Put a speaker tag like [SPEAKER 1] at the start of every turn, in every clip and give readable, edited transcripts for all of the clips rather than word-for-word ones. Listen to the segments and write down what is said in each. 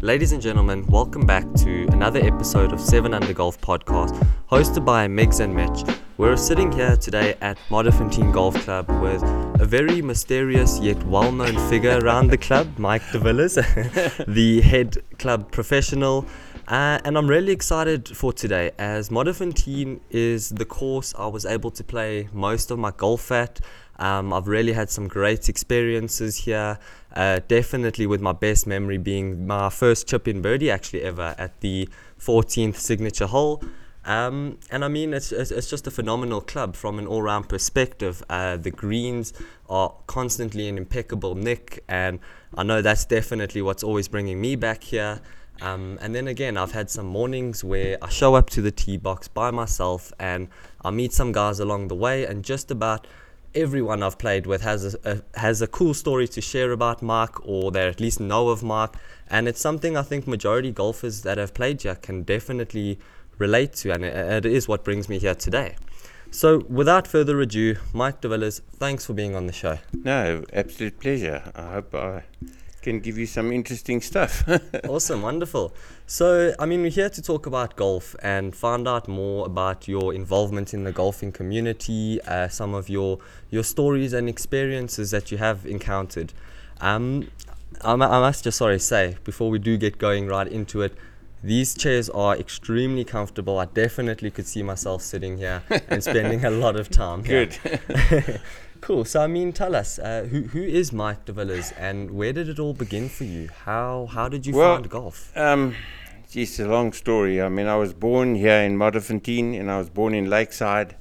[SPEAKER 1] Ladies and gentlemen, welcome back to another episode of 7 Under Golf Podcast, hosted by Migs and Mitch. We're sitting here today at Modderfontein Golf Club with a very mysterious yet well-known figure around the club, Mike de Villiers, the head club professional. And I'm really excited for today, as Modderfontein is the course I was able to play most of my golf at. I've really had some great experiences here, definitely with my best memory being my first chip-in birdie actually ever at the 14th signature hole. And I mean, it's just a phenomenal club from an all-round perspective. The greens are constantly in impeccable nick, and I know that's definitely what's always bringing me back here. And then again, I've had some mornings where I show up to the tee box by myself and I meet some guys along the way, and just about everyone I've played with has a cool story to share about Mark, or they at least know of Mark, and it's something I think majority golfers that have played here can definitely relate to, and it is what brings me here today. So without further ado, Mike de Villiers, thanks for being on the show.
[SPEAKER 2] No, absolute pleasure. I hope I can give you some interesting stuff.
[SPEAKER 1] Awesome, wonderful. So, I mean, we're here to talk about golf and find out more about your involvement in the golfing community, some of your stories and experiences that you have encountered. I must just say, before we do get going right into it, these chairs are extremely comfortable. I definitely could see myself sitting here and spending a lot of time here.
[SPEAKER 2] Good.
[SPEAKER 1] Cool. So, I mean, tell us, who is Mike de Villiers, and where did it all begin for you? How did you find golf?
[SPEAKER 2] It's a long story. I mean, I was born here in Modderfontein, and I was born in Lakeside,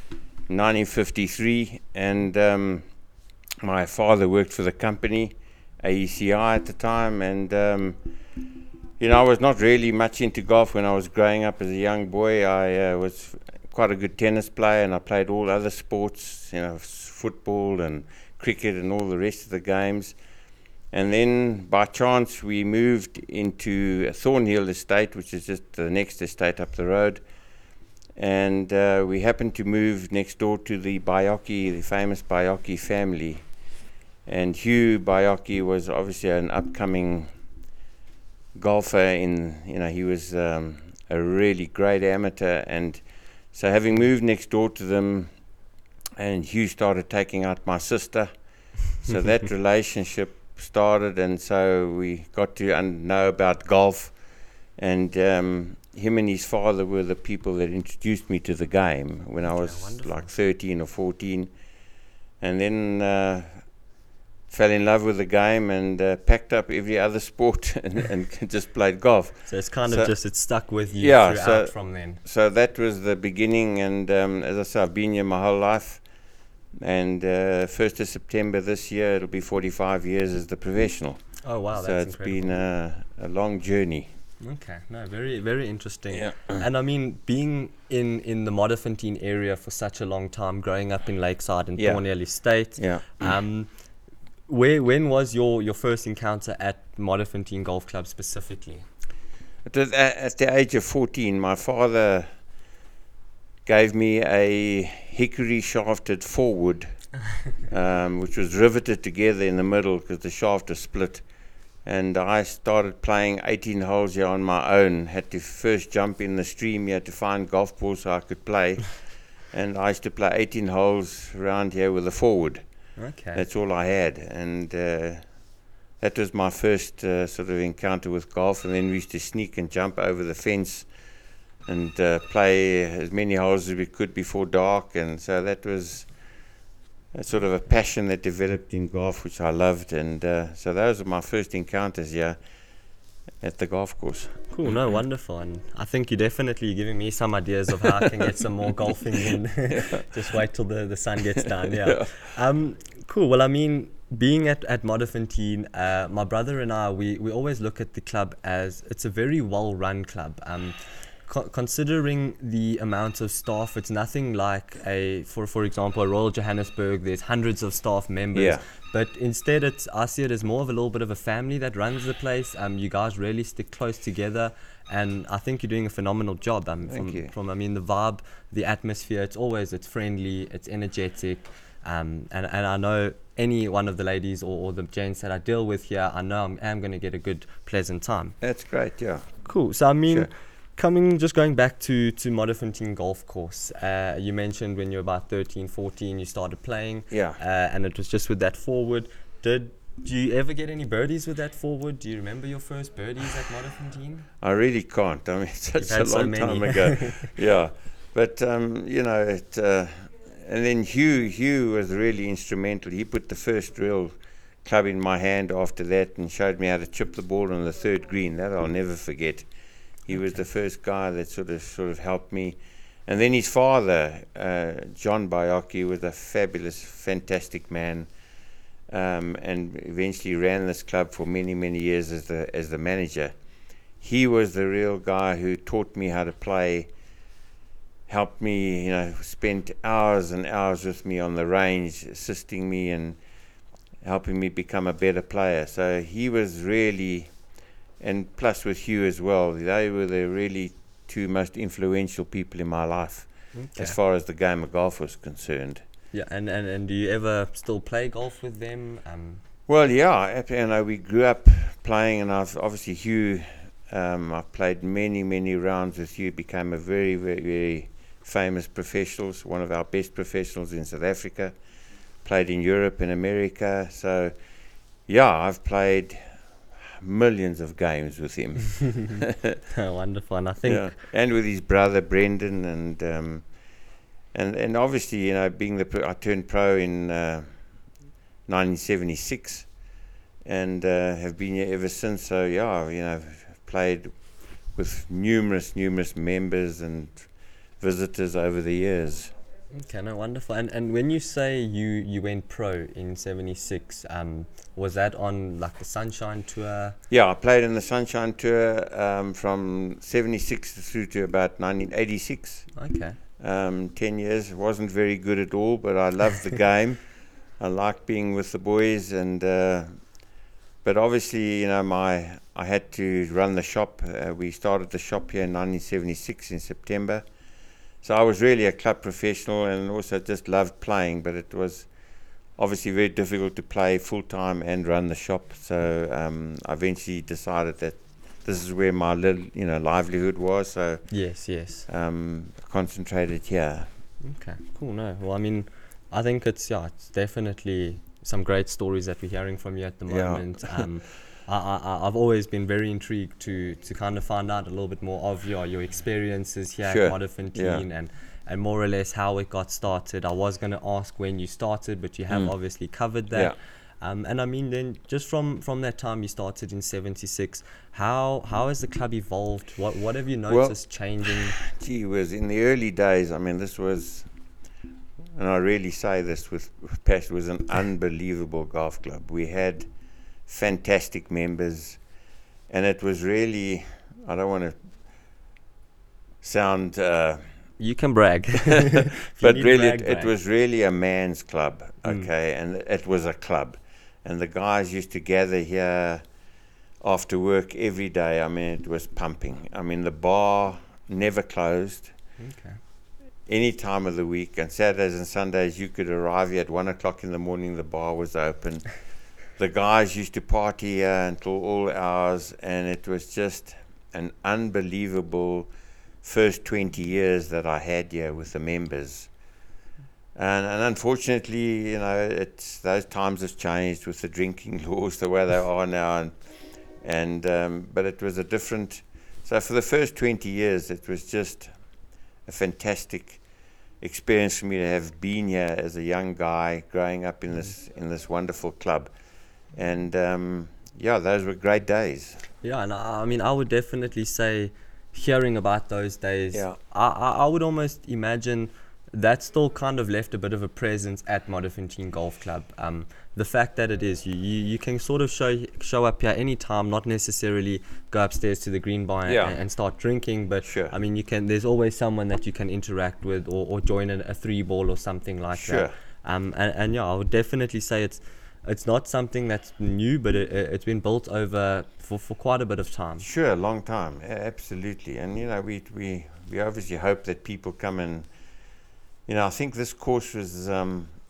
[SPEAKER 2] 1953, and my father worked for the company, AECI at the time, and I was not really much into golf when I was growing up as a young boy. I was quite a good tennis player, and I played all other sports, football and cricket and all the rest of the games. And then by chance we moved into Thornhill Estate, which is just the next estate up the road, and we happened to move next door to the Baiocchi, the famous Baiocchi family. And Hugh Baiocchi was obviously an upcoming golfer. He was a really great amateur, and so having moved next door to them, and Hugh started taking out my sister, so that relationship started, and so we got to know about golf, and him and his father were the people that introduced me to the game when I was like 13 or 14, and then fell in love with the game and packed up every other sport and just played golf.
[SPEAKER 1] So it's kind of it stuck with you throughout from then.
[SPEAKER 2] So that was the beginning, and as I say, I've been here my whole life, and 1st of September this year it'll be 45 years as the professional.
[SPEAKER 1] Oh wow,
[SPEAKER 2] so
[SPEAKER 1] that's
[SPEAKER 2] incredible. Been a long journey.
[SPEAKER 1] Okay, no, very, very interesting.
[SPEAKER 2] Yeah.
[SPEAKER 1] And I mean, being in the Modderfontein area for such a long time, growing up in Lakeside and Thornhill Estate, when was your first encounter at Modderfontein Golf Club specifically?
[SPEAKER 2] At the age of 14, my father gave me a hickory shafted forward, which was riveted together in the middle because the shaft was split. And I started playing 18 holes here on my own. Had to first jump in the stream here to find golf balls so I could play. And I used to play 18 holes around here with a forward.
[SPEAKER 1] Okay.
[SPEAKER 2] That's all I had. And that was my first sort of encounter with golf. And then we used to sneak and jump over the fence and play as many holes as we could before dark. And so that was sort of a passion that developed in golf, which I loved. And so those were my first encounters here at the golf course.
[SPEAKER 1] Cool, no, wonderful. And I think you're definitely giving me some ideas of how I can get some more golfing in. Just wait till the sun gets down, Cool, well, I mean, being at Modderfontein, my brother and I, we always look at the club as it's a very well-run club. Considering the amount of staff, it's nothing like for example, a Royal Johannesburg. There's hundreds of staff members, but instead I see it as more of a little bit of a family that runs the place. You guys really stick close together, and I think you're doing a phenomenal job.
[SPEAKER 2] Thank you.
[SPEAKER 1] I mean, the vibe, the atmosphere, it's friendly, it's energetic, and I know any one of the ladies or the gents that I deal with here, I know I'm going to get a good, pleasant time.
[SPEAKER 2] That's great, yeah.
[SPEAKER 1] Cool. So, I mean,
[SPEAKER 2] Sure.
[SPEAKER 1] just going back to Modderfontein Golf Course, you mentioned when you were about 13, 14, you started playing.
[SPEAKER 2] Yeah.
[SPEAKER 1] And it was just with that forward. Do you ever get any birdies with that forward? Do you remember your first birdies at Modderfontein?
[SPEAKER 2] I really can't. I mean, it's such a
[SPEAKER 1] had so
[SPEAKER 2] long
[SPEAKER 1] many.
[SPEAKER 2] time ago. Yeah. But, you know, and then Hugh was really instrumental. He put the first real club in my hand after that and showed me how to chip the ball on the third green. That I'll never forget. He was the first guy that sort of helped me. And then his father, John Bayaki, was a fabulous, fantastic man, and eventually ran this club for many, many years as the manager. He was the real guy who taught me how to play, helped me, you know, spent hours and hours with me on the range, assisting me and helping me become a better player. So he was really, and plus with Hugh as well, they were the really two most influential people in my life as far as the game of golf was concerned.
[SPEAKER 1] Yeah, and do you ever still play golf with them?
[SPEAKER 2] Well, yeah, and we grew up playing, and I've obviously Hugh, I've played many rounds with Hugh, became a very, very, very famous professional, one of our best professionals in South Africa, played in Europe and America. So, yeah, I've played millions of games with him.
[SPEAKER 1] Wonderful. And I think
[SPEAKER 2] and with his brother Brendan, and obviously, you know, I turned pro in 1976 and have been here ever since. So yeah, you know, I've played with numerous members and visitors over the years.
[SPEAKER 1] Okay, no, wonderful. And when you say you went pro in 76, was that on like the Sunshine Tour?
[SPEAKER 2] Yeah, I played in the Sunshine Tour from 76 through to about 1986.
[SPEAKER 1] Okay.
[SPEAKER 2] 10 years. Wasn't very good at all, but I loved the game. I liked being with the boys, and but obviously, you know, I had to run the shop. We started the shop here in 1976 in September. So I was really a club professional and also just loved playing, but it was obviously very difficult to play full-time and run the shop. So I eventually decided that this is where my little, you know, livelihood was. So
[SPEAKER 1] yes.
[SPEAKER 2] Concentrated here.
[SPEAKER 1] Okay, cool. No, well, I mean, I think it's definitely some great stories that we're hearing from you at the moment. I've always been very intrigued to kind of find out a little bit more of your experiences here at Modderfontein and more or less how it got started. I was going to ask when you started, but you have obviously covered that. And I mean, then just from that time you started in 76, how has the club evolved? What have you noticed changing?
[SPEAKER 2] Gee whiz, in the early days, I mean, this was, and I really say this with passion, was an unbelievable golf club. We had fantastic members, and it was really, I don't want to sound
[SPEAKER 1] you can brag.
[SPEAKER 2] but really it was really a man's club, okay, and it was a club, and the guys used to gather here after work every day. I mean, it was pumping. I mean, the bar never closed.
[SPEAKER 1] Okay.
[SPEAKER 2] Any time of the week, and Saturdays and Sundays you could arrive here at 1 o'clock in the morning, the bar was open. The guys used to party here until all hours, and it was just an unbelievable first 20 years that I had here with the members. And unfortunately, you know, it's those times have changed with the drinking laws the way they are now, and but it was a different. So for the first 20 years, it was just a fantastic experience for me to have been here as a young guy growing up in this wonderful club. And those were great days.
[SPEAKER 1] Yeah, and I mean, I would definitely say, hearing about those days, I would almost imagine that still kind of left a bit of a presence at Modderfontein Golf Club. The fact that it is, you can sort of show up here anytime, not necessarily go upstairs to the green bar and start drinking, but I mean, there's always someone that you can interact with or join a 3-ball or something like that. And I would definitely say it's not something that's new, but it's been built over for quite a bit of time.
[SPEAKER 2] Sure, a long time, absolutely. And, you know, we obviously hope that people come and, you know, I think this course was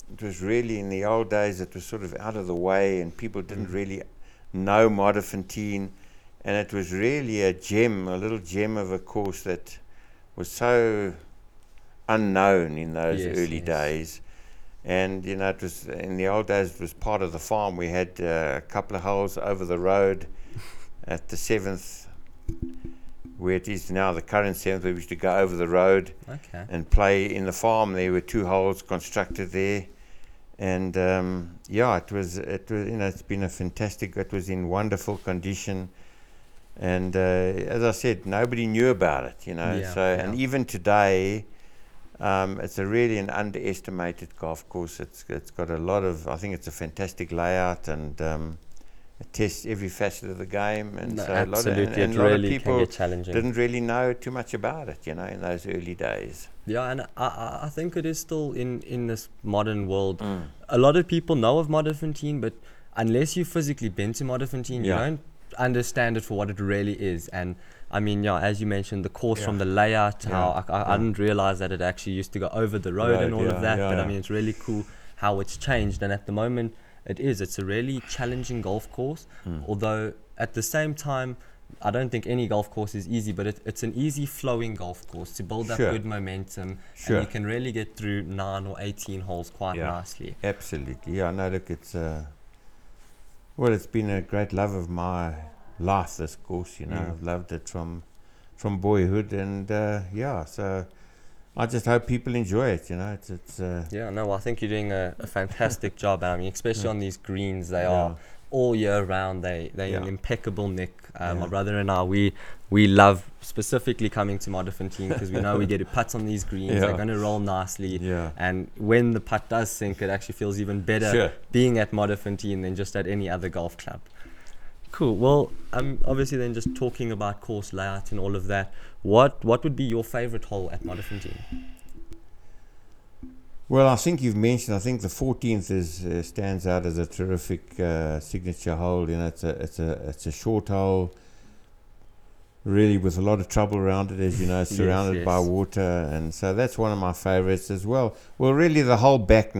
[SPEAKER 2] it was really in the old days. It was sort of out of the way, and people didn't really know Modderfontein, and it was really a little gem of a course that was so unknown in those early days. And it was in the old days. It was part of the farm. We had a couple of holes over the road at the 7th, where it is now, the current 7th. We used to go over the road and play in the farm. There were 2 holes constructed there, and it was it's been a fantastic. It was in wonderful condition, and as I said, nobody knew about it. And even today. It's really an underestimated golf course. It's got a lot of. I think it's a fantastic layout, and it tests every facet of the game. And so
[SPEAKER 1] absolutely,
[SPEAKER 2] a lot of people
[SPEAKER 1] can get challenging.
[SPEAKER 2] Didn't really know too much about it, in those early days.
[SPEAKER 1] Yeah, and I think it is still in this modern world. A lot of people know of Modderfontein, but unless you've physically been to Modderfontein, you don't understand it for what it really is. And I mean, as you mentioned, the course from the layout, how I didn't realize that it actually used to go over the road and all of that. But I mean, it's really cool how it's changed. And at the moment, it's a really challenging golf course. Although at the same time, I don't think any golf course is easy, but it's an easy flowing golf course to build up good momentum. And you can really get through 9 or 18 holes quite nicely.
[SPEAKER 2] Absolutely. Yeah, no, look, it's been a great love of my life, this course. I've loved it from boyhood, and so I just hope people enjoy it.
[SPEAKER 1] I think you're doing a fantastic job. I mean, especially on these greens, they are all year round. They're in impeccable nick. My brother and I, we love specifically coming to Modderfontein because we know we get to putt on these greens. They're going to roll nicely, and when the putt does sink, it actually feels even better being at Modderfontein than just at any other golf club. Cool. Well, obviously then just talking about course layout and all of that, what would be your favorite hole at Modderfontein?
[SPEAKER 2] Well, I think you've mentioned, I think the 14th stands out as a terrific signature hole. It's a short hole, really, with a lot of trouble around it, as you know, surrounded by water, and so that's one of my favorites as well. Well, really, the whole back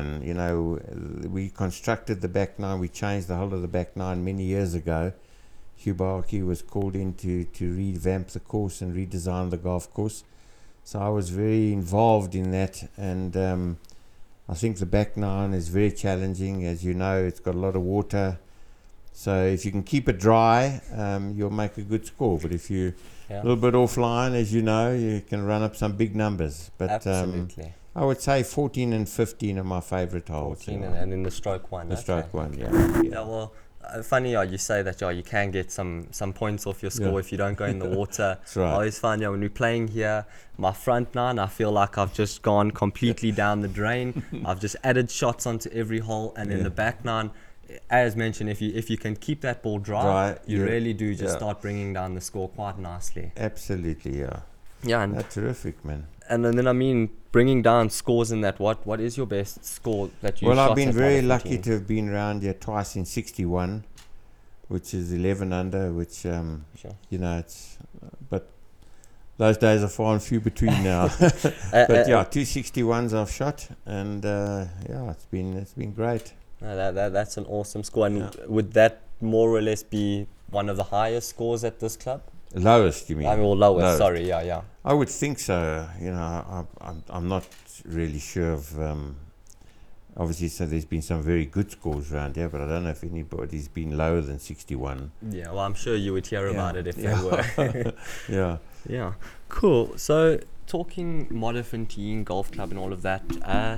[SPEAKER 2] 9, we constructed the back 9, we changed the whole of the back 9 many years ago. Hugh Barkey was called in to revamp the course and redesign the golf course, so I was very involved in that, and I think the back 9 is very challenging. As you know, it's got a lot of water. So if you can keep it dry, you'll make a good score. But if you're a little bit offline, as you know, you can run up some big numbers. But
[SPEAKER 1] absolutely.
[SPEAKER 2] I would say 14 and 15 are my favourite holes.
[SPEAKER 1] 14 and then the stroke one.
[SPEAKER 2] The stroke one,
[SPEAKER 1] well, funny, you say that you can get some points off your score if you don't go in the water.
[SPEAKER 2] That's right.
[SPEAKER 1] I always find when we're playing here, my front 9, I feel like I've just gone completely down the drain. I've just added shots onto every hole, and in the back 9, as mentioned, if you can keep that ball dry, you really do just start bringing down the score quite nicely.
[SPEAKER 2] Absolutely,
[SPEAKER 1] and
[SPEAKER 2] that's terrific, man.
[SPEAKER 1] And then I mean, bringing down scores in that, what is your best score that you?
[SPEAKER 2] Well, I've been very lucky to have been around here twice in 61, which is 11 under, which it's but those days are far and few between now. But 261s I've shot, and it's been great.
[SPEAKER 1] That's an awesome score. And would that more or less be one of the highest scores at this club?
[SPEAKER 2] Lowest, you mean?
[SPEAKER 1] Lowest. Sorry, yeah.
[SPEAKER 2] I would think so. I'm not really sure of. Obviously, so there's been some very good scores around here, but I don't know if anybody's been lower than 61.
[SPEAKER 1] Yeah, well, I'm sure you would hear about it if they were.
[SPEAKER 2] Yeah.
[SPEAKER 1] Cool. So, talking Modderfontein Golf Club and all of that,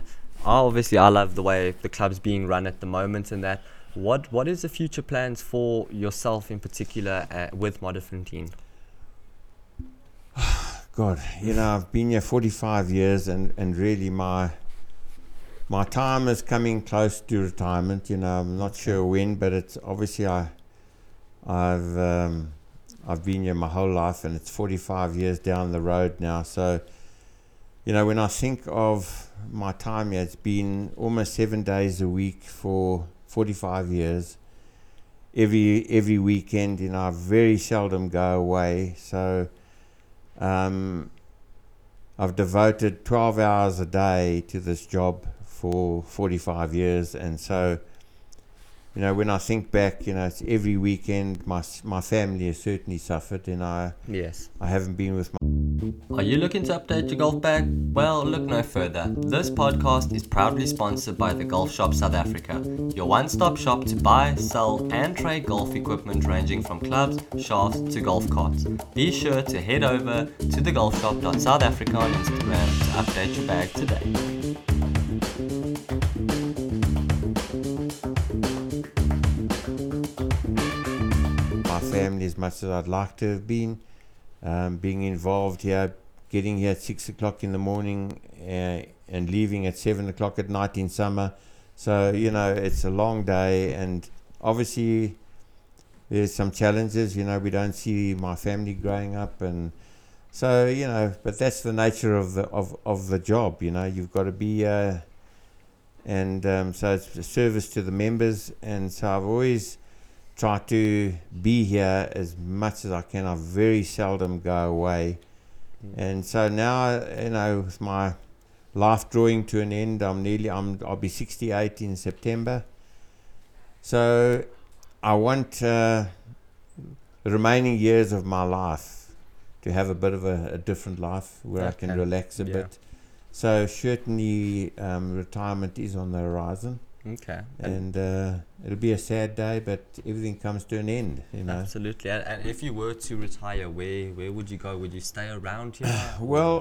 [SPEAKER 1] I love the way the club's being run at the moment, and that. What is the future plans for yourself in particular with Modderfontein?
[SPEAKER 2] God, I've been here 45 years, and really my time is coming close to retirement. I'm not sure when, but it's obviously I've been here my whole life, and it's 45 years down the road now. So, when I think of my time here, it's been almost 7 days a week for 45 years. Every weekend, I very seldom go away. So I've devoted 12 hours a day to this job for 45 years, and so, you know, when I think back, you know, it's every weekend. My family has certainly suffered, and I haven't been with my.
[SPEAKER 1] Are you looking to update your golf bag? Well, look no further. This podcast is proudly sponsored by the Golf Shop South Africa, your one-stop shop to buy, sell, and trade golf equipment ranging from clubs, shafts to golf carts. Be sure to head over to thegolfshop.southafrica on Instagram to update your bag today.
[SPEAKER 2] My family, as much as I'd like to have been, being involved here, getting here at 6 o'clock in the morning and leaving at 7 o'clock at night in summer. So, you know, it's a long day, and obviously there's some challenges. You know, we don't see my family growing up, and so, you know, but that's the nature of the job. You know, you've got to be so it's a service to the members, and so I've always try to be here as much as I can. I very seldom go away. And so now, you know, with my life drawing to an end, I'll be 68 in September. So I want the remaining years of my life to have a bit of a different life where I can relax a bit. So certainly retirement is on the horizon.
[SPEAKER 1] Okay.
[SPEAKER 2] And it'll be a sad day, but everything comes to an end, you know.
[SPEAKER 1] Absolutely. And if you were to retire, where would you go? Would you stay around here?
[SPEAKER 2] Well,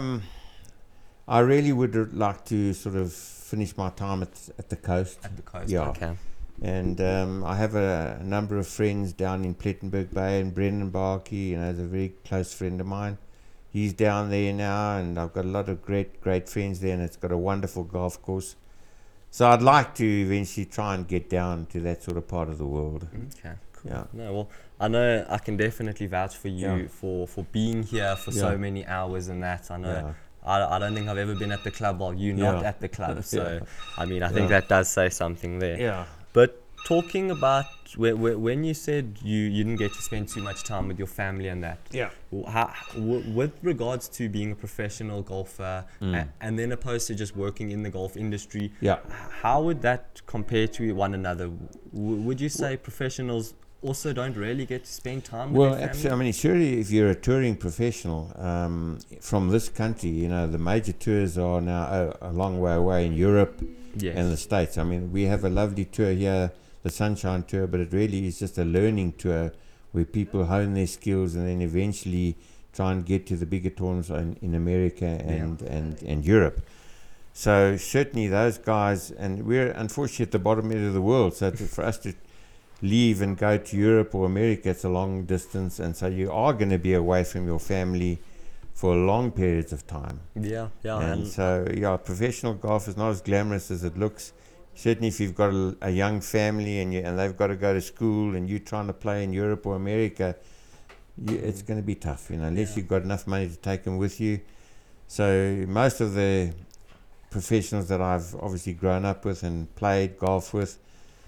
[SPEAKER 2] I really would like to sort of finish my time at the coast.
[SPEAKER 1] At the coast,
[SPEAKER 2] yeah.
[SPEAKER 1] Okay.
[SPEAKER 2] And I have a number of friends down in Plettenberg Bay, and Brendan Barkey, you know, is a very close friend of mine. He's down there now, and I've got a lot of great friends there, and it's got a wonderful golf course. So I'd like to eventually try and get down to that sort of part of the world.
[SPEAKER 1] Okay, cool.
[SPEAKER 2] Yeah.
[SPEAKER 1] No, well, I know I can definitely vouch for you for being here for so many hours and that. I know.
[SPEAKER 2] Yeah.
[SPEAKER 1] I don't think I've ever been at the club while you're not at the club. So, I mean, I think
[SPEAKER 2] Yeah.
[SPEAKER 1] that does say something there.
[SPEAKER 2] Yeah.
[SPEAKER 1] But talking about when you said you didn't get to spend too much time with your family and that,
[SPEAKER 2] Yeah.
[SPEAKER 1] with regards to being a professional golfer and then opposed to just working in the golf industry, how would that compare to one another? Would you say professionals also don't really get to spend time with their family?
[SPEAKER 2] Absolutely. I mean, surely if you're a touring professional from this country, you know, the major tours are now a long way away in Europe and the States. I mean, we have a lovely tour here, the Sunshine Tour, but it really is just a learning tour where people hone their skills and then eventually try and get to the bigger tournaments in America and Europe. So certainly those guys, and we're unfortunately at the bottom end of the world, so for us to leave and go to Europe or America, it's a long distance, and so you are going to be away from your family for long periods of time. And so professional golf is not as glamorous as it looks. Certainly if you've got a young family and they've got to go to school and you're trying to play in Europe or America, it's going to be tough, you know, unless you've got enough money to take them with you. So most of the professionals that I've obviously grown up with and played golf with,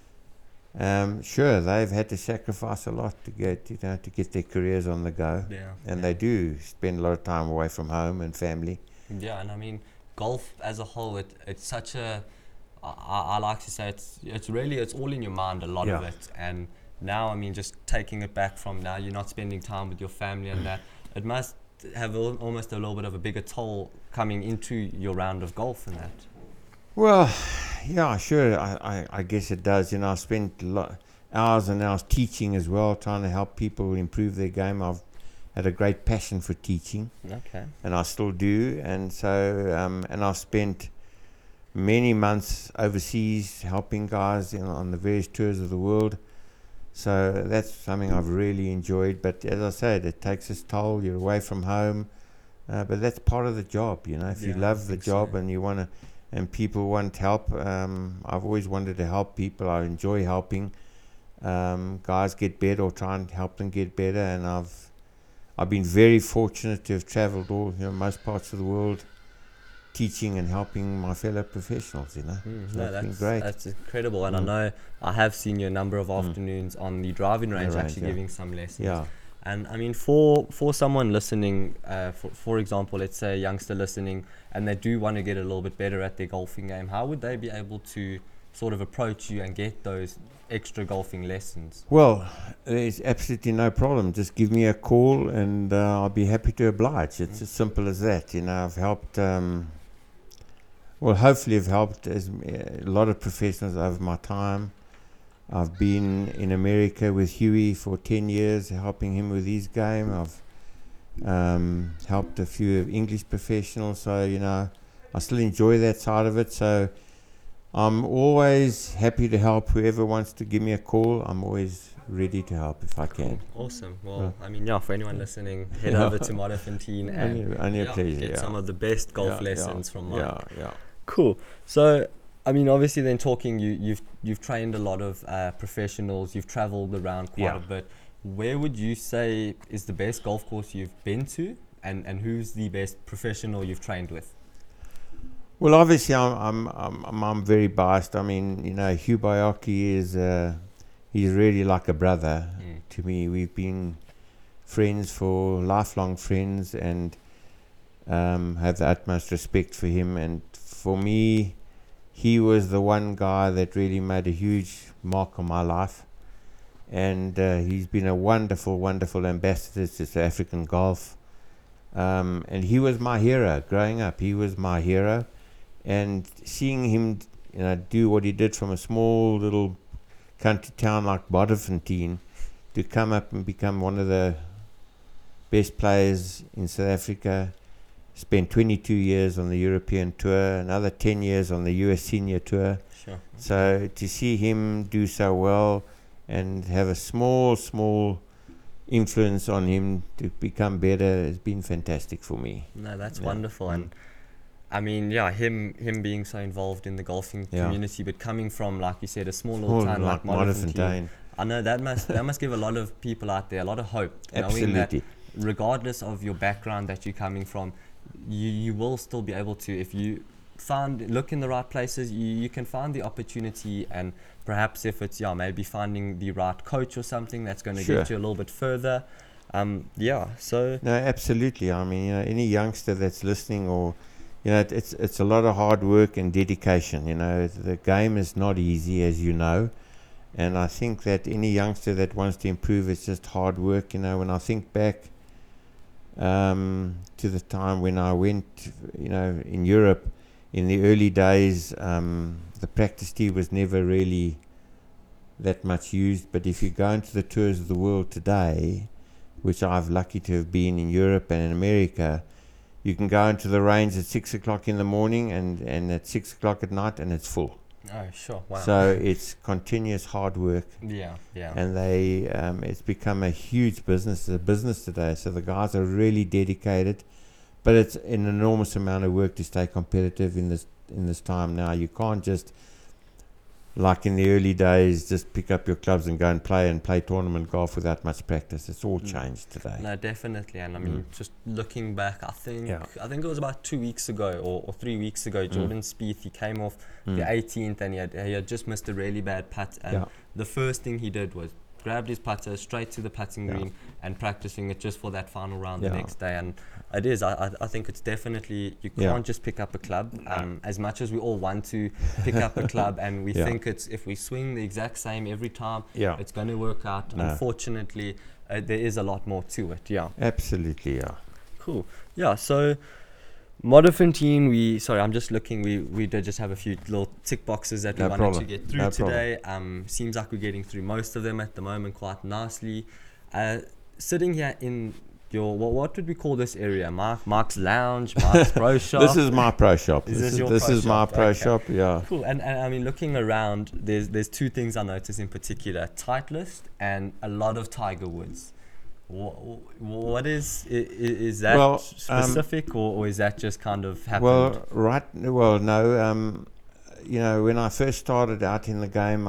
[SPEAKER 2] sure, they've had to sacrifice a lot to get their careers on the go. And they do spend a lot of time away from home and family.
[SPEAKER 1] Yeah, and I mean, golf as a whole, it's such a, I like to say it's really all in your mind, a lot of it. And now, I mean, just taking it back from now, you're not spending time with your family and that, it must have almost a little bit of a bigger toll coming into your round of golf and that.
[SPEAKER 2] Well, yeah, sure. I guess it does. You know, I've spent hours and hours teaching as well, trying to help people improve their game. I've had a great passion for teaching.
[SPEAKER 1] Okay.
[SPEAKER 2] And I still do. And so, and I've spent many months overseas helping guys on the various tours of the world. So that's something I've really enjoyed. But as I said, it takes its toll. You're away from home. But that's part of the job, you know. If you love the job and you want to, and people want help, I've always wanted to help people. I enjoy helping guys get better or try and help them get better. And I've been very fortunate to have traveled most parts of the world, teaching and helping my fellow professionals, you know. That's been great.
[SPEAKER 1] That's incredible. And I know I have seen you a number of afternoons on the driving range, actually giving some lessons.
[SPEAKER 2] Yeah.
[SPEAKER 1] And I mean, for someone listening, for example, let's say a youngster listening, and they do want to get a little bit better at their golfing game, how would they be able to sort of approach you and get those extra golfing lessons?
[SPEAKER 2] Well, there's absolutely no problem. Just give me a call and I'll be happy to oblige. It's as simple as that. You know, I've helped, hopefully I've helped a lot of professionals over my time. I've been in America with Huey for 10 years, helping him with his game. I've helped a few English professionals, so, you know, I still enjoy that side of it. So I'm always happy to help whoever wants to give me a call. I'm always ready to help if I can.
[SPEAKER 1] Awesome. Well, I mean, for anyone listening, head over to Modderfontein and
[SPEAKER 2] only a pleasure,
[SPEAKER 1] get some of the best golf lessons from Mike.
[SPEAKER 2] Yeah.
[SPEAKER 1] Cool. So, I mean, obviously, then talking, you've trained a lot of professionals. You've travelled around quite a bit. Where would you say is the best golf course you've been to, and who's the best professional you've trained with?
[SPEAKER 2] Well, obviously, I'm very biased. I mean, you know, Hugh Baiocchi is he's really like a brother to me. We've been friends for lifelong friends, and have the utmost respect for him. And for me, he was the one guy that really made a huge mark on my life. And he's been a wonderful, wonderful ambassador to South African golf. And he was my hero growing up. He was my hero. And seeing him, you know, do what he did from a small little country town like Modderfontein to come up and become one of the best players in South Africa, spent 22 years on the European Tour, another 10 years on the US Senior Tour.
[SPEAKER 1] Sure.
[SPEAKER 2] So to see him do so well and have a small influence on him to become better has been fantastic for me.
[SPEAKER 1] No, that's wonderful. And I mean, him being so involved in the golfing community, but coming from, like you said, a small little town like Modderfontein, I know that must give a lot of people out there a lot of hope, knowing that regardless of your background that you're coming from, you will still be able to, if you look in the right places, you can find the opportunity, and perhaps if it's maybe finding the right coach or something that's going to get you a little bit further. So
[SPEAKER 2] no, absolutely. I mean, you know, any youngster that's listening, or you know, it's a lot of hard work and dedication. You know, the game is not easy, as you know, and I think that any youngster that wants to improve, it's just hard work. You know, when I think back to the time when I went, you know, in Europe in the early days, the practice tee was never really that much used. But if you go into the tours of the world today, which I've lucky to have been in Europe and in America, you can go into the range at 6 o'clock in the morning and at 6 o'clock at night, and it's full.
[SPEAKER 1] Oh, sure. Wow.
[SPEAKER 2] So it's continuous hard work.
[SPEAKER 1] Yeah.
[SPEAKER 2] And it's become a huge business. It's a business today. So the guys are really dedicated, but it's an enormous amount of work to stay competitive in this time now. You can't just, like in the early days, just pick up your clubs and go and play tournament golf without much practice. It's all changed today.
[SPEAKER 1] No, definitely. And I mean, just looking back, I think it was about 2 weeks ago or 3 weeks ago, Jordan Spieth, he came off the 18th, and he had just missed a really bad putt, and the first thing he did was grabbed his putter straight to the putting green and practicing it just for that final round the next day. And it is, I think it's definitely, you can't just pick up a club. As much as we all want to pick up a club, and we think it's, if we swing the exact same every time, it's going to work out. No. Unfortunately, there is a lot more to it.
[SPEAKER 2] Absolutely.
[SPEAKER 1] Cool. So Modderfontein, I'm just looking, we did just have a few little tick boxes that we wanted to get through today. Seems like we're getting through most of them at the moment quite nicely. Sitting here in your, what would we call this area? Mark's Lounge, Mark's Pro Shop?
[SPEAKER 2] This is my pro shop.
[SPEAKER 1] This is my pro shop, Cool. And I mean, looking around, there's two things I notice in particular: Titleist and a lot of Tiger Woods. What is that specific, or is that just kind of happened?
[SPEAKER 2] No. You know, when I first started out in the game,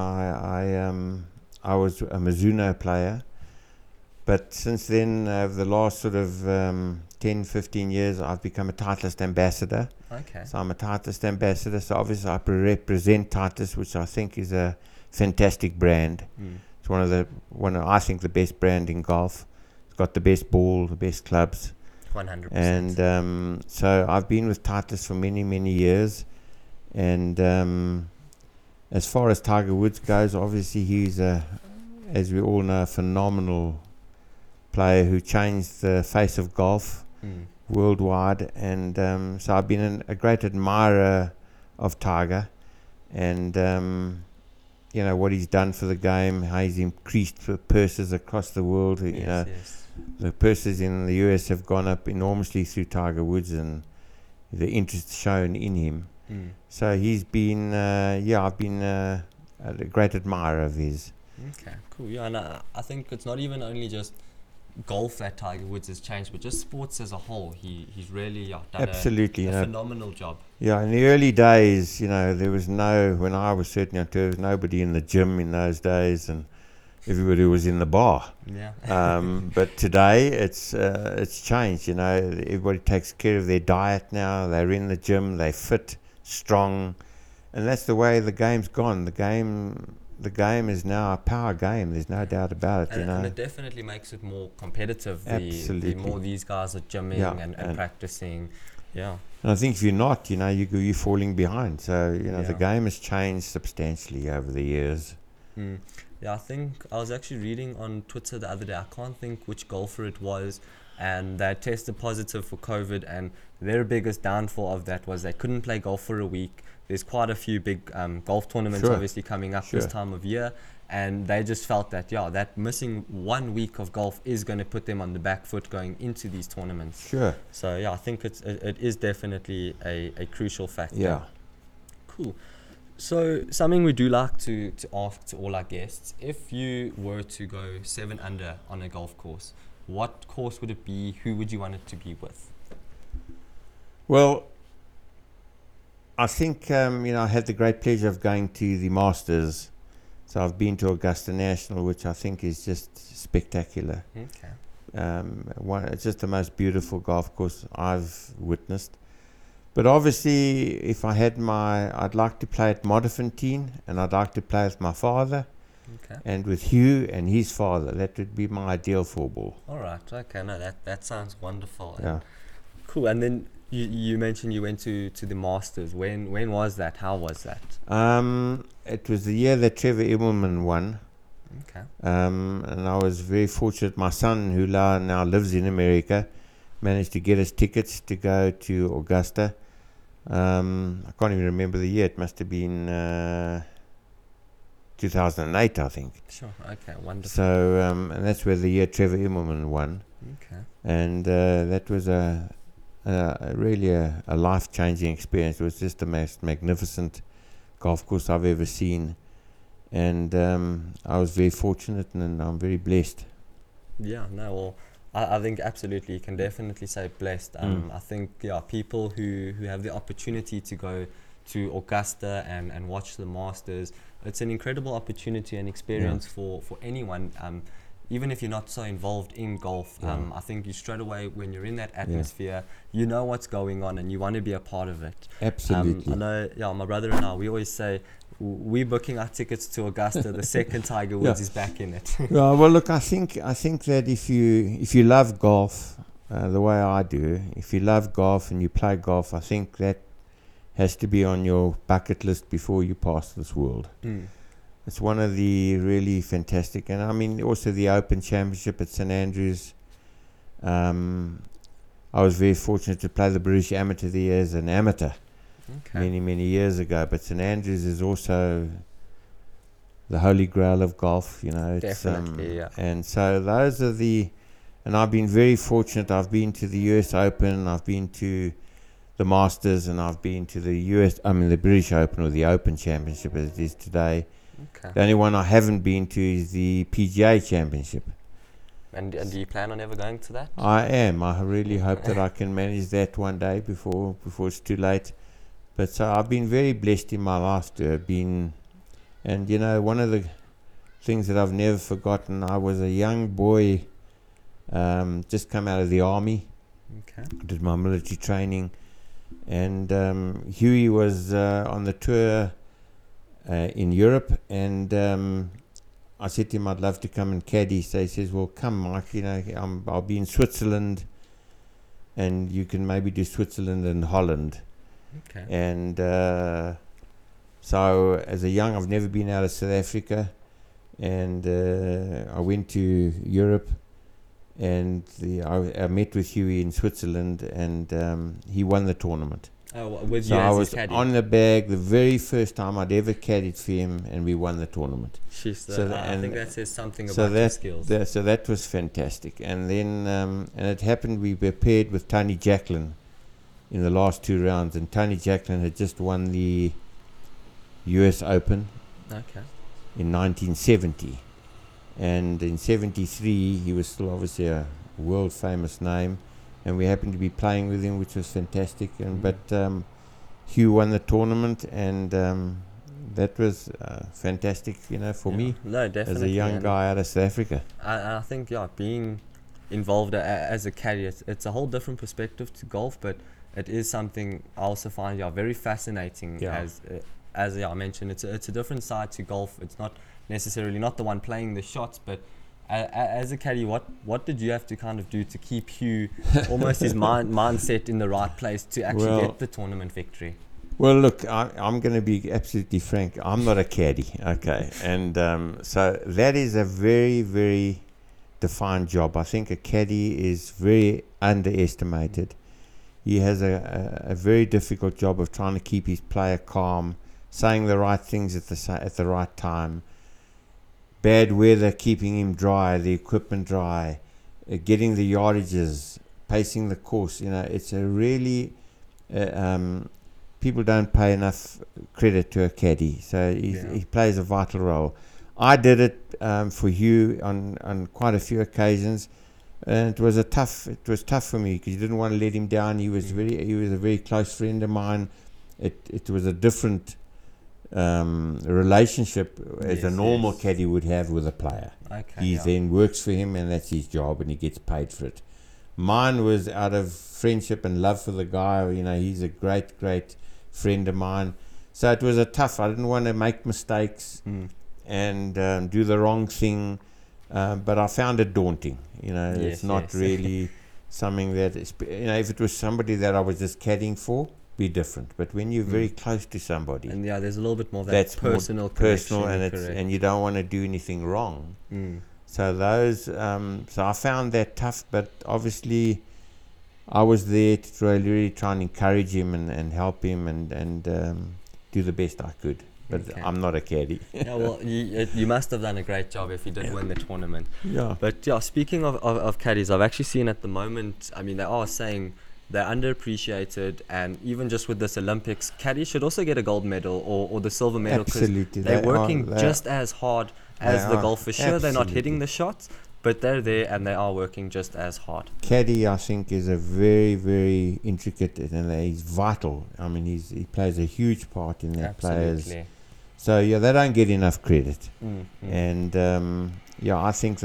[SPEAKER 2] I was a Mizuno player, but since then, over the last sort of 10, 15 years, I've become a Titleist ambassador.
[SPEAKER 1] Okay.
[SPEAKER 2] So I'm a Titleist ambassador. So obviously, I represent Titleist, which I think is a fantastic brand. It's one of I think the best brand in golf. got the best ball, the best clubs.
[SPEAKER 1] 100%.
[SPEAKER 2] And so I've been with Titleist for many, many years. And as far as Tiger Woods goes, obviously he's, as we all know, a phenomenal player who changed the face of golf worldwide. And so I've been a great admirer of Tiger. And you know what he's done for the game, how he's increased the purses across the world. You know, the purses in the US have gone up enormously through Tiger Woods and the interest shown in him. So he's been, I've been a great admirer of his.
[SPEAKER 1] Okay, cool. Yeah, and I think it's not even only just golf that Tiger Woods has changed, but just sports as a whole. He's really done
[SPEAKER 2] Absolutely,
[SPEAKER 1] a phenomenal job.
[SPEAKER 2] Yeah, in the early days, when I was certainly on tour, there was nobody in the gym in those days, and everybody was in the bar.
[SPEAKER 1] Yeah.
[SPEAKER 2] But today, it's changed. Everybody takes care of their diet now. They're in the gym. They're fit, strong, and that's the way the game's gone. The game is now a power game. There's no doubt about it.
[SPEAKER 1] And it definitely makes it more competitive.
[SPEAKER 2] Absolutely.
[SPEAKER 1] The more these guys are gymming and practicing. Yeah.
[SPEAKER 2] And I think if you're not, you're falling behind. So, the game has changed substantially over the years.
[SPEAKER 1] Yeah, I think I was actually reading on Twitter the other day. I can't think which golfer it was. And they tested positive for COVID. And their biggest downfall of that was they couldn't play golf for a week. There's quite a few big golf tournaments obviously coming up this time of year. And they just felt that, that missing 1 week of golf is going to put them on the back foot going into these tournaments.
[SPEAKER 2] Sure.
[SPEAKER 1] So, I think it is definitely a crucial factor.
[SPEAKER 2] Yeah.
[SPEAKER 1] Cool. So, something we do like to ask to all our guests, if you were to go 7 under on a golf course, what course would it be? Who would you want it to be with?
[SPEAKER 2] Well, I think, I had the great pleasure of going to the Masters. So I've been to Augusta National, which I think is just spectacular.
[SPEAKER 1] Okay.
[SPEAKER 2] It's just the most beautiful golf course I've witnessed. But obviously, if I had I'd like to play at Modderfontein, and I'd like to play with my father, and with Hugh and his father. That would be my ideal four ball.
[SPEAKER 1] All right. Okay. No, that sounds wonderful.
[SPEAKER 2] Yeah.
[SPEAKER 1] Cool. And then you mentioned you went to the Masters. When was that? How was that?
[SPEAKER 2] It was the year that Trevor Immelman won.
[SPEAKER 1] Okay.
[SPEAKER 2] And I was very fortunate. My son, who now lives in America, managed to get us tickets to go to Augusta. I can't even remember the year. It must have been 2008, I think.
[SPEAKER 1] Sure. Okay. Wonderful.
[SPEAKER 2] So, and that's where the year Trevor Immelman won.
[SPEAKER 1] Okay.
[SPEAKER 2] And that was really a life-changing experience. It was just the most magnificent golf course I've ever seen. And I was very fortunate, and I'm very blessed.
[SPEAKER 1] Yeah, no, well, I think absolutely, you can definitely say blessed. I think, people who have the opportunity to go to Augusta and watch the Masters, it's an incredible opportunity and experience for anyone. Even if you're not so involved in golf, I think you straight away, when you're in that atmosphere, you know what's going on and you want to be a part of it.
[SPEAKER 2] Absolutely.
[SPEAKER 1] I know, my brother and I, we always say, we're booking our tickets to Augusta the second Tiger Woods is back in it.
[SPEAKER 2] Well, look, I think that if you love golf the way I do, if you love golf and you play golf, I think that has to be on your bucket list before you pass this world. It's one of the really fantastic, and I mean also the Open Championship at St Andrews. I was very fortunate to play the British Amateur there as an amateur. Many, many years ago. But St Andrews is also the holy grail of golf, It's,
[SPEAKER 1] definitely,
[SPEAKER 2] And so those are and I've been very fortunate. I've been to the US Open, I've been to the Masters, and I've been to the British Open, or the Open Championship as it is today.
[SPEAKER 1] Okay.
[SPEAKER 2] The only one I haven't been to is the PGA Championship.
[SPEAKER 1] And do you plan on ever going to that?
[SPEAKER 2] I am. I really hope that I can manage that one day before it's too late. But so I've been very blessed in my life to have been, and one of the things that I've never forgotten, I was a young boy, just come out of the army.
[SPEAKER 1] Okay.
[SPEAKER 2] I did my military training, and Huey was on the tour in Europe, and I said to him, I'd love to come and caddy. So he says, well, come, Mike, you know, I'll be in Switzerland, and you can maybe do Switzerland and Holland.
[SPEAKER 1] Okay.
[SPEAKER 2] And so as a young, I've never been out of South Africa, and I went to Europe, and I met with Huey in Switzerland, and he won the tournament.
[SPEAKER 1] Oh, with
[SPEAKER 2] So
[SPEAKER 1] you
[SPEAKER 2] I
[SPEAKER 1] as
[SPEAKER 2] was
[SPEAKER 1] his caddy.
[SPEAKER 2] on the bag the very first time I'd ever caddied for him, and we won the tournament.
[SPEAKER 1] I think that says something about your skills.
[SPEAKER 2] So that was fantastic. And then and it happened, we were paired with Tony Jacklin in the last 2 rounds, and Tony Jacklin had just won the US Open
[SPEAKER 1] Okay.
[SPEAKER 2] in 1970. And in 73, he was still obviously a world famous name, and we happened to be playing with him, which was fantastic. And But Hugh won the tournament, and that was fantastic, you know, for me
[SPEAKER 1] No, definitely.
[SPEAKER 2] as a young
[SPEAKER 1] and
[SPEAKER 2] guy out of South Africa.
[SPEAKER 1] I think, being involved as a caddy, it's a whole different perspective to golf, but it is something I also find very fascinating.
[SPEAKER 2] Yeah.
[SPEAKER 1] As I mentioned, it's a different side to golf. It's not necessarily not the one playing the shots, but as a caddy, what did you have to kind of do to keep Hugh almost his mindset in the right place to actually get the tournament victory?
[SPEAKER 2] Well, look, I'm going to be absolutely frank. I'm not a caddy, okay? And so that is a very, very defined job. I think a caddy is very underestimated. He has a very difficult job of trying to keep his player calm, saying the right things at the right time. Bad weather keeping him dry, the equipment dry, getting the yardages, pacing the course. You know, it's a really people don't pay enough credit to a caddy, so he plays a vital role. I did it for Hugh on quite a few occasions, and it was tough for me because you didn't want to let him down. He was a very close friend of mine. It was a different relationship as a normal caddy would have with a player.
[SPEAKER 1] Okay,
[SPEAKER 2] He then works for him, and that's his job, and he gets paid for it. Mine was out of friendship and love for the guy. You know, he's a great friend of mine. So it was a tough. I didn't want to make mistakes and do the wrong thing, but I found it daunting. You know, it's not really something that is, you know, if it was somebody that I was just caddying for, be different. But when you're very close to somebody,
[SPEAKER 1] And there's a little bit more of that
[SPEAKER 2] that's
[SPEAKER 1] personal
[SPEAKER 2] personal,
[SPEAKER 1] connection,
[SPEAKER 2] and you don't want to do anything wrong. So those, so I found that tough, but obviously I was there to really try and encourage him and help him and do the best I could. But I'm not a caddy.
[SPEAKER 1] Well, you must have done a great job if you did win the tournament.
[SPEAKER 2] Yeah.
[SPEAKER 1] But speaking of caddies, I've actually seen at the moment, I mean, they are saying they're underappreciated, and even just with this Olympics, caddies should also get a gold medal or the silver medal, because
[SPEAKER 2] Absolutely.
[SPEAKER 1] they're working just as hard as the golfers. Sure, they're not hitting
[SPEAKER 2] Absolutely.
[SPEAKER 1] the shots, but they're there and they are working just as hard.
[SPEAKER 2] Caddy, I think, is a very, very intricate, and he's vital. I mean, he plays a huge part in their players.
[SPEAKER 1] Absolutely.
[SPEAKER 2] So they don't get enough credit, and I think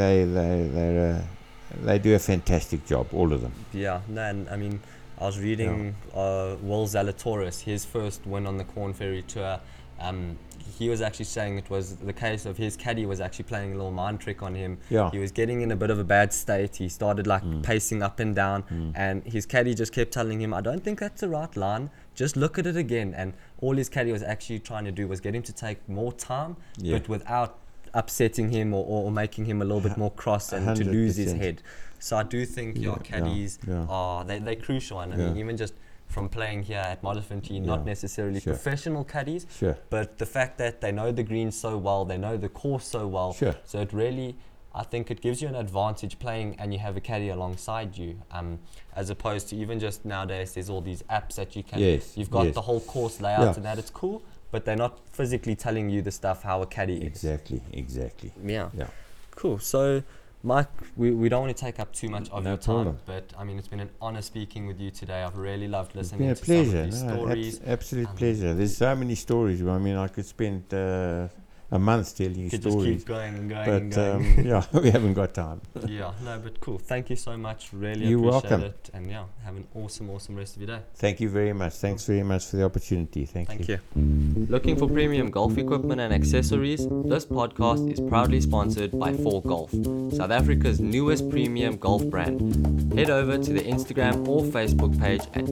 [SPEAKER 2] they do a fantastic job, all of them.
[SPEAKER 1] Yeah, no, and I mean, I was reading Will Zalatoris, his first win on the Corn Ferry Tour. He was actually saying it was the case of his caddy was actually playing a little mind trick on him.
[SPEAKER 2] Yeah.
[SPEAKER 1] He was getting in a bit of a bad state. He started pacing up and down, and his caddy just kept telling him, I don't think that's the right line. Just look at it again. And all his caddy was actually trying to do was get him to take more time, but without upsetting him or making him a little bit more cross and to lose his
[SPEAKER 2] 100%.
[SPEAKER 1] head. So I do think your caddies are they're crucial, and I mean, even just from playing here at Modderfontein, not necessarily professional caddies, but the fact that they know the greens so well, they know the course so well, so it really, I think it gives you an advantage playing and you have a caddy alongside you, as opposed to even just nowadays there's all these apps that you can, you've got the whole course layout and that, it's cool, but they're not physically telling you the stuff how a caddy is.
[SPEAKER 2] Exactly.
[SPEAKER 1] Yeah. Cool. So Mike, we don't want to take up too much of your time,
[SPEAKER 2] problem.
[SPEAKER 1] but I mean, it's been an honor speaking with you today. I've really loved listening
[SPEAKER 2] It's been a
[SPEAKER 1] to
[SPEAKER 2] pleasure.
[SPEAKER 1] some of these stories.
[SPEAKER 2] Absolute pleasure. There's so many stories. I mean, I could spend a a month telling you
[SPEAKER 1] Could just
[SPEAKER 2] stories.
[SPEAKER 1] keep going and going
[SPEAKER 2] But
[SPEAKER 1] and going.
[SPEAKER 2] yeah, we haven't got time.
[SPEAKER 1] Yeah, no, but cool. Thank you so much. Really
[SPEAKER 2] You're
[SPEAKER 1] appreciate
[SPEAKER 2] welcome.
[SPEAKER 1] it. And yeah, have an awesome rest of your day.
[SPEAKER 2] Thank you very much. Thanks very much for the opportunity. Thank you.
[SPEAKER 1] Looking for premium golf equipment and accessories? This podcast is proudly sponsored by 4Golf, South Africa's newest premium golf brand. Head over to the Instagram or Facebook page at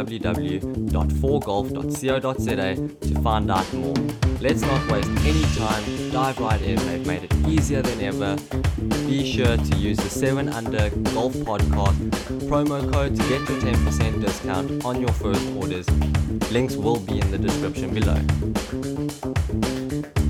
[SPEAKER 1] www.4golf.co.za to find out more. Let's not waste any time, dive right in. They've made it easier than ever. Be sure to use the 7 Under Golf Podcast promo code to get your 10% discount on your first orders. Links will be in the description below.